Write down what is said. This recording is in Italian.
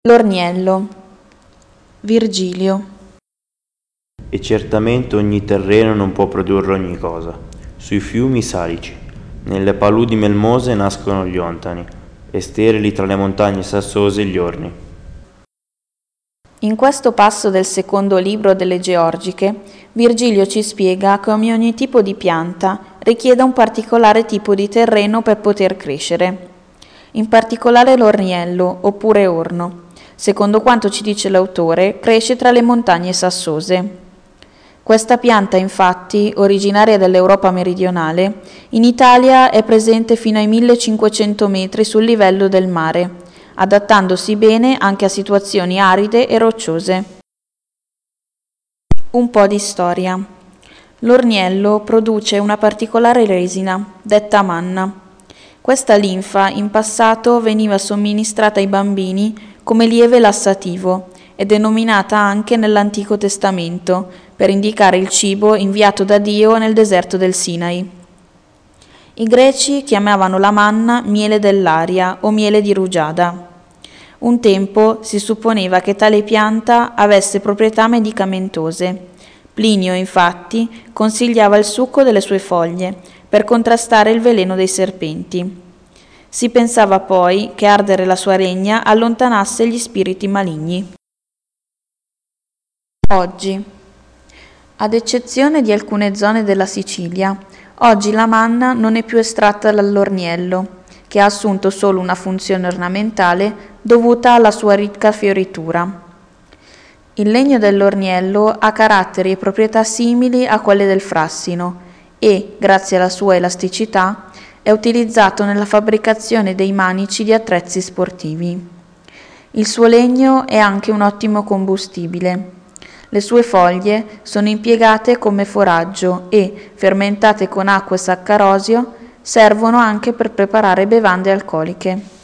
L'orniello. Virgilio. E certamente ogni terreno non può produrre ogni cosa. Sui fiumi salici, nelle paludi melmose nascono gli ontani, e sterili tra le montagne sassose gli orni. In questo passo del secondo libro delle Georgiche, Virgilio ci spiega come ogni tipo di pianta richieda un particolare tipo di terreno per poter crescere. In particolare l'orniello, oppure orno, secondo quanto ci dice l'autore, cresce tra le montagne sassose. Questa pianta, infatti, originaria dell'Europa meridionale, in Italia è presente fino ai 1500 metri sul livello del mare, adattandosi bene anche a situazioni aride e rocciose. Un po' di storia. L'orniello produce una particolare resina, detta manna. Questa linfa in passato veniva somministrata ai bambini come lieve lassativo e denominata anche nell'Antico Testamento per indicare il cibo inviato da Dio nel deserto del Sinai. I greci chiamavano la manna miele dell'aria o miele di rugiada. Un tempo si supponeva che tale pianta avesse proprietà medicamentose. Plinio, infatti, consigliava il succo delle sue foglie per contrastare il veleno dei serpenti. Si pensava poi che ardere la sua regna allontanasse gli spiriti maligni. Oggi, ad eccezione di alcune zone della Sicilia, oggi la manna non è più estratta dall'orniello, che ha assunto solo una funzione ornamentale dovuta alla sua ricca fioritura. Il legno dell'orniello ha caratteri e proprietà simili a quelle del frassino e, grazie alla sua elasticità, è utilizzato nella fabbricazione dei manici di attrezzi sportivi. Il suo legno è anche un ottimo combustibile. Le sue foglie sono impiegate come foraggio e, fermentate con acqua e saccarosio, servono anche per preparare bevande alcoliche.